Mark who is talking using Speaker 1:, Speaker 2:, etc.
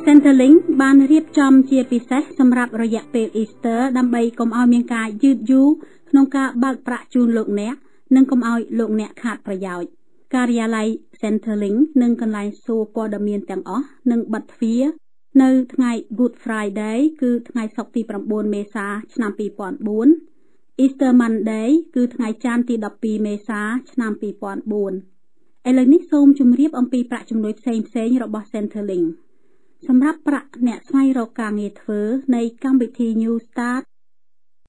Speaker 1: Centrelink បានរៀបចំជាពិសេសសម្រាប់រយៈពេល Easter ដើម្បីកុំឲ្យមានការយឺតយូរក្នុងការបើកប្រាក់ជូនលោកអ្នកនិងកុំឲ្យលោកអ្នកខាតប្រយោជន៍ការិយាល័យ Centrelink និងកន្លែងសួរព័ត៌មានទាំងអស់នឹងបិទទ្វារនៅថ្ងៃ Good Friday គឺថ្ងៃសុក្រទី9មេសាឆ្នាំ2004 Easter Monday គឺថ្ងៃច័ន្ទទី12មេសាឆ្នាំ2004ឥឡូវនេះសូមជម្រាបអំពីប្រាក់ជំនួយផ្សេងៗរបស់ Centrelink សម្រាប់ប្រាក់អ្នកស្វែងរកការងារធ្វើនៃកម្មវិធី New Start